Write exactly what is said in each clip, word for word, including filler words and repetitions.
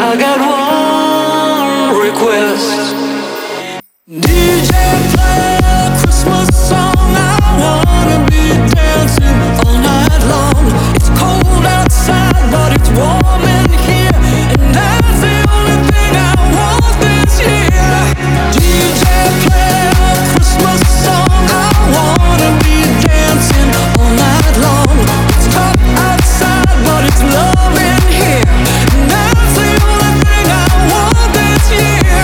I got one request. D J, play a Christmas song. I wanna be dancing all night long. It's cold outside, but it's warm in here, and that's the only thing I want this year. D J, play a Christmas song. I wanna be dancing all night long. It's hot outside, but it's love in here, and that's the only thing I want this year.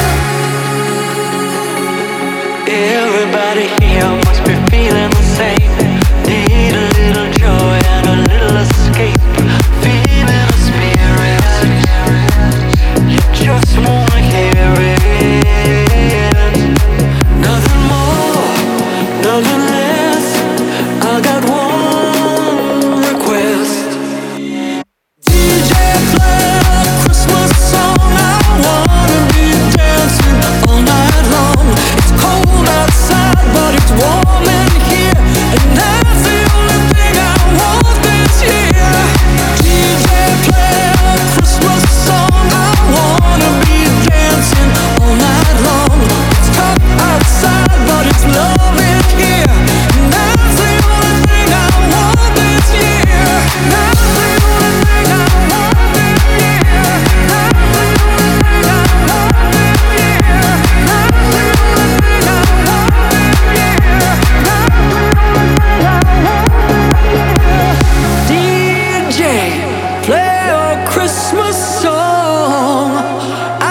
Everybody here must be feeling the same. Need a little joy and a little escape. Feeling a spirit, you just wanna hear it. Nothing more, nothing less. I got one request. D J, play a Christmas song. I wanna be dancing all night long. It's cold outside, but it's warm in here, and that's the only thing I want this year. D J, play a Christmas song. I wanna be dancing all night long. It's hot outside, but it's love in here, and that's the only thing I want this year. That's the only thing I want this year. That's the only thing I want this year. That's the only thing I want this year. That's the only thing I want this year. D J, play a Christmas song.